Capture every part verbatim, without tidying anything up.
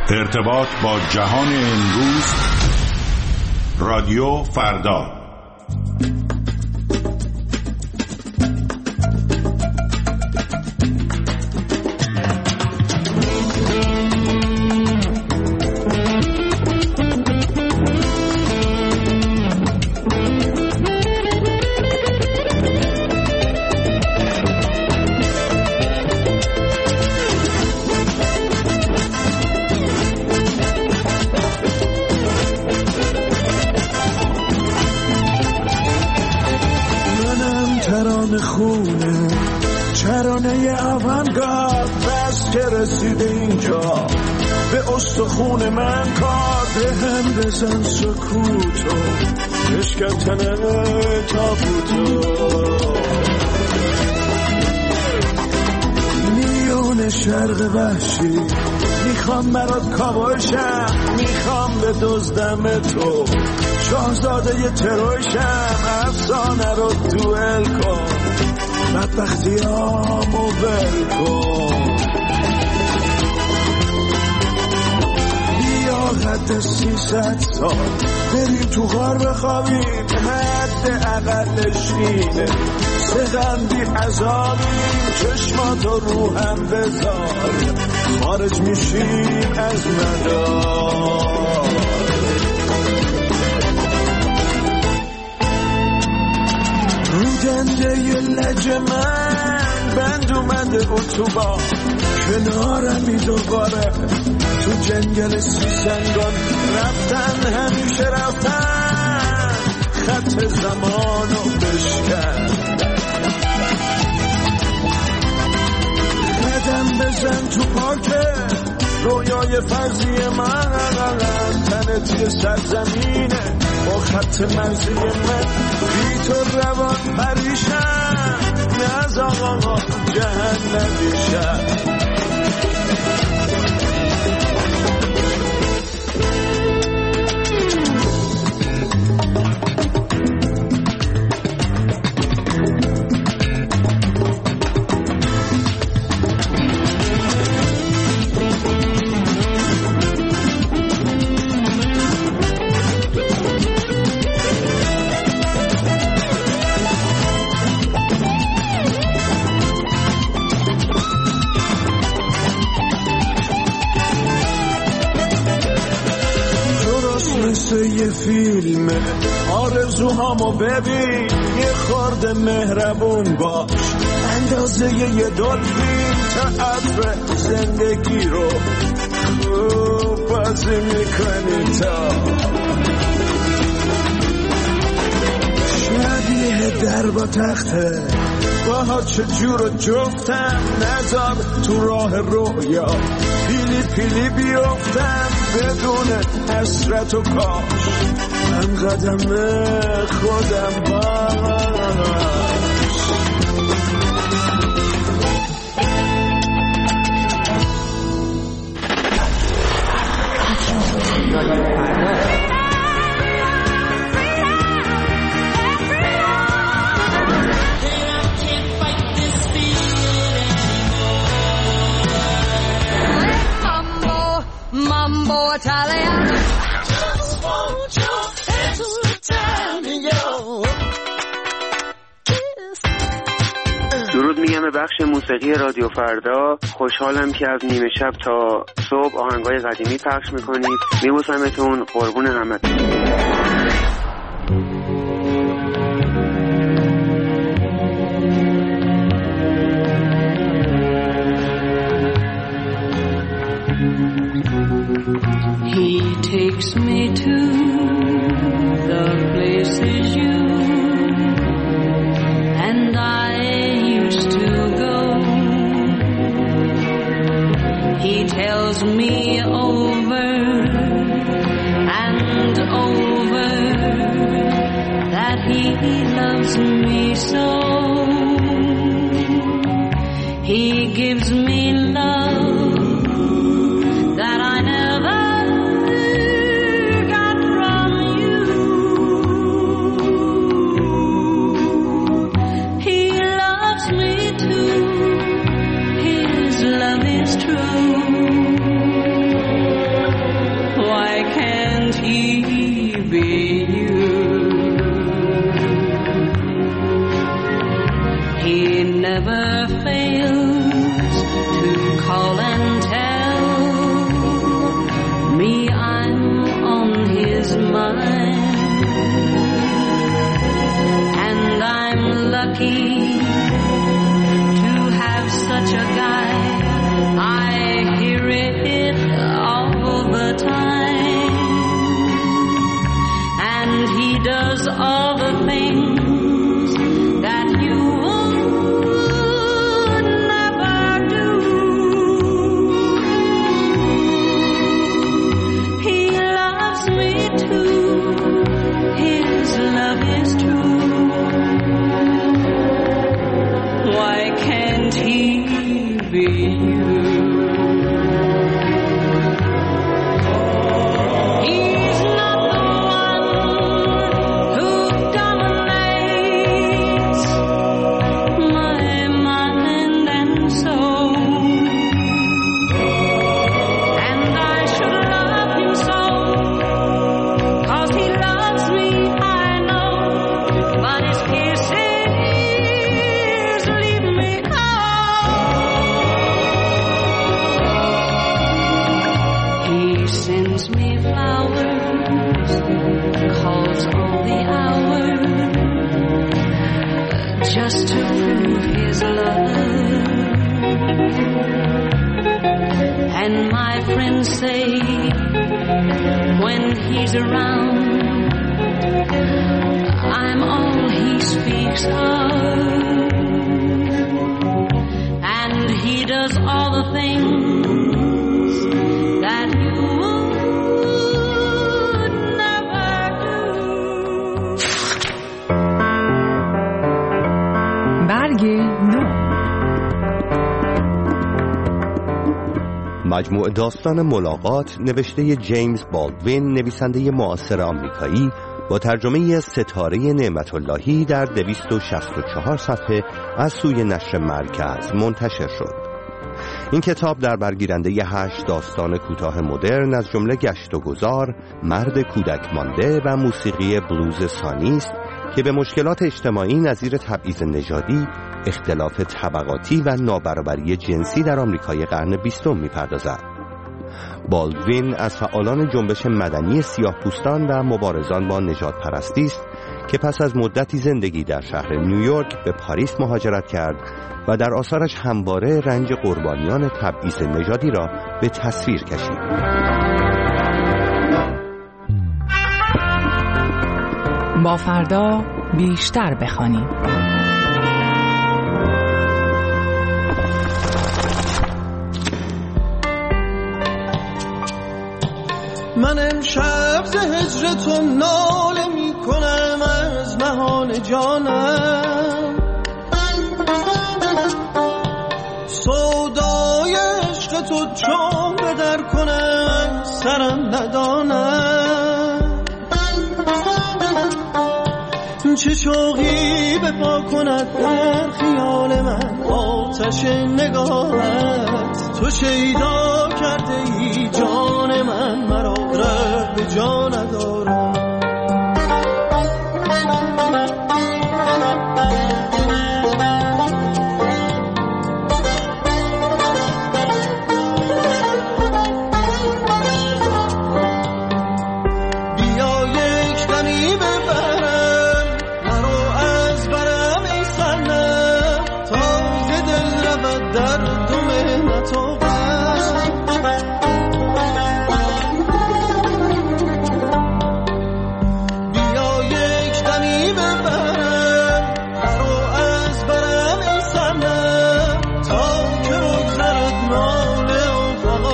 ارتباط با جهان امروز، رادیو فردا. به استخون من کار به هم بزن سکوتو بشکن تابوتو میون شرق وحشی میخوام برات کابوشم، میخوام به دزدم تو شاهزاده ی تروشم، افسانه رو دوئل کن بدبختیامو ول کن. حد سیصد سال بریم تو غار بخوابیم، حد اقلش اینه سغندی عذابیم، چشماتو رو هم بذار خارج میشیم از مدار. رو دنده ی لج من بند اومده اتوبان، کنارمی دوباره تو جنگل سیسنگان رفتن، همیشه رفتن خط زمانو بشکن. قدم بزن تو پاکه رویای فرضی من، تنه توی سرزمینه با خط مرزی من، بی تو روان پریشم نه از آقا جهنمیشم. یه فیلمه آرزوهامو ببین، یه خورده مهربون باش، اندازه یه دلفین تا عبر زندگی رو خوب بازی میکنی تا شبیه در با تخته باها چجور و جفتم، نذار تو راه رویا پیلی پیلی بیفتم بدون حسرت و کاش هم قدم خودم باش. درود میگم به بخش موسیقی رادیو فردا. خوشحالم که از نیمه شب تا صبح آهنگای قدیمی پخش میکنید. میبوسمتون، قربون همتون. He takes me to the places you and I used to go. He tells me over and over that he loves me so. He gives me love that I never true. mine. And I'm lucky to have such a guy. I hear it all the time. And he does all the things that you would never do. He loves me too. His love is true. Why can't he be you? He's not the one who dominates my mind and soul. And I should love him so, 'cause he loves me, I know. But his kisses leave me cold. He sends me flowers, calls all the hours, just to prove his love. And my friends say, when he's around, I'm all he speaks of. And he does all the things that you would never do. برگ نو. مجموع داستان ملاقات نوشته جیمز بالدوین، نویسنده معاصر آمریکایی، با ترجمه ستاره نعمت اللهی در دویست و شصت و چهار صفحه از سوی نشر مرکز منتشر شد. این کتاب در برگیرنده هشت داستان کوتاه مدرن از جمله گشت و گذار، مرد کودک مانده و موسیقی بلوز سانی است که به مشکلات اجتماعی نظیر تبعیض نژادی، اختلاف طبقاتی و نابرابری جنسی در آمریکای قرن بیستم می‌پردازد. بالدوین از فعالان جنبش مدنی سیاه‌پوستان و مبارزان با نژاد پرستی است که پس از مدتی زندگی در شهر نیویورک به پاریس مهاجرت کرد و در آثارش همواره رنج قربانیان تبعیض نژادی را به تصویر کشید. با فردا بیشتر بخوانیم. من امشب ز هجر تو ناله می کنم از نهان جانم، سودای عشق تو چون به در کنم سرم ندانم. چه شوقی به پا کند در خیال من آتش نگاهت، تو شیدا کرده ای جان من، مرا ره به جا ندارم. بیا یک دمی ببرم مرا از برم ای سنم، تازه دل رود در دو مهنت و غم. بیا یک دمی ببرم مرا از برم ای سنم، تا که بگذرد ناله و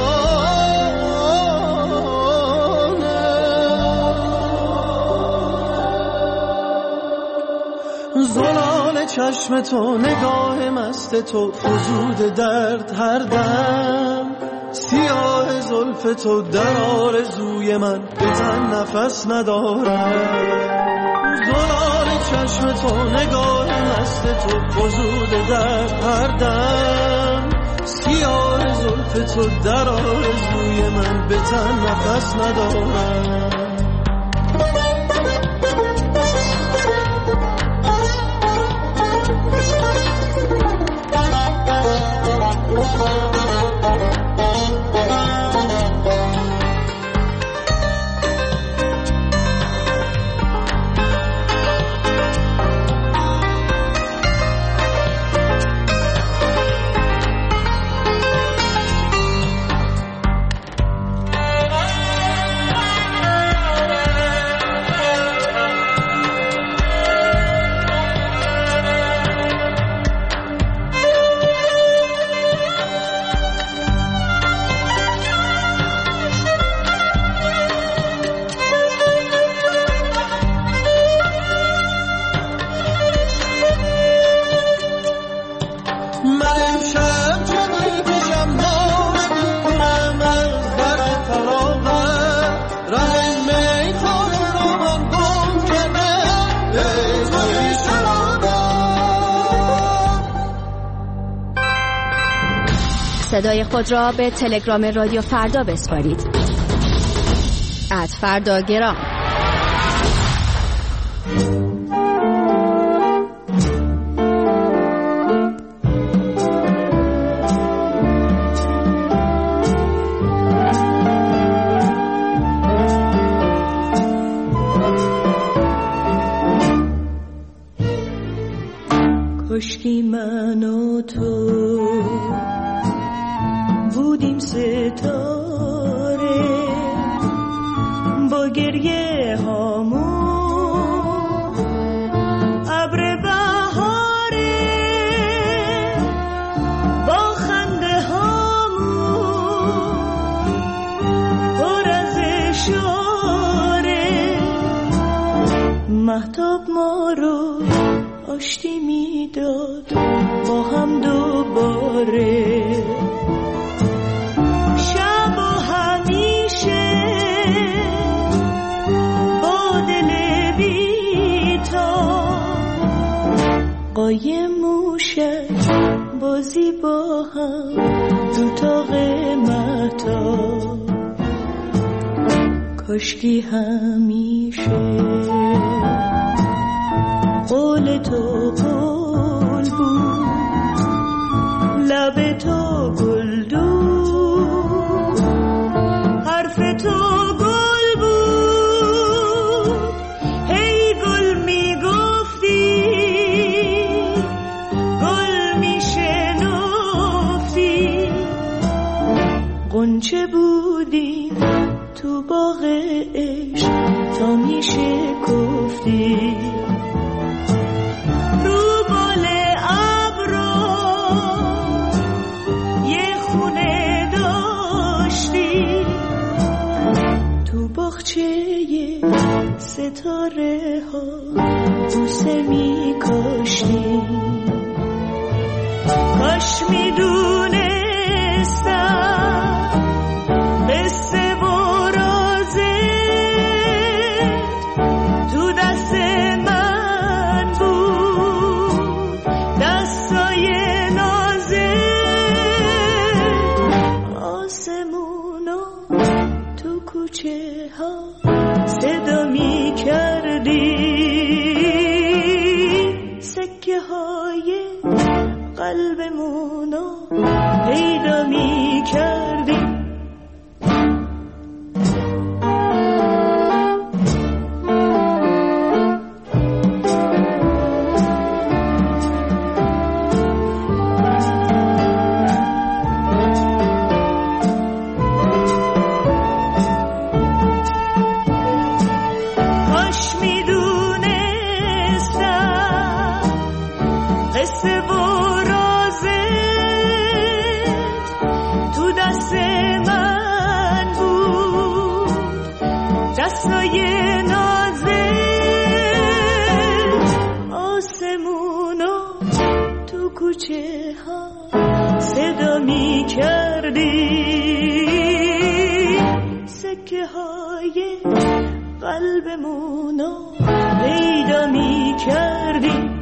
فغانم. زلال چشم تو، نگاه مست تو، فزود درد هر دم، سیاه زلف تو در آرزوی من، به تن نفس ندارم. زلال چشم تو، نگاه مست تو، فزود درد هر دم، سیاه زلف تو در آرزوی من، به تن نفس ندارم. صدای خود را به تلگرام رادیو فردا بسپارید. ات فرداگرام. کاشکی من و تو بودیم ستاره با گریه هامون ابر بهاره با خنده هامون پر از اشاره مهتاب ما رو آشتی میداد با هم دوباره شب و همیشه با دل بیتا قایم موشک بازی با هم دو تاق مهتا کاشکی همیشه قول تو قول بود لب تو گلدون حرف تو گل بود هی گل میگفتی گل میشنفتی غنچه بودی تو باغ عشق تا میشکفتی ستاره ها بوسه می کاشتی کاش می دونستم قصه و رازت تو دست من بود دستای نازت آسمونو تو کوچه ها صدا می کردی سکه های قلبمونو پیدا می کردی صدا می کردی سکه های قلبمونو پیدا می کردی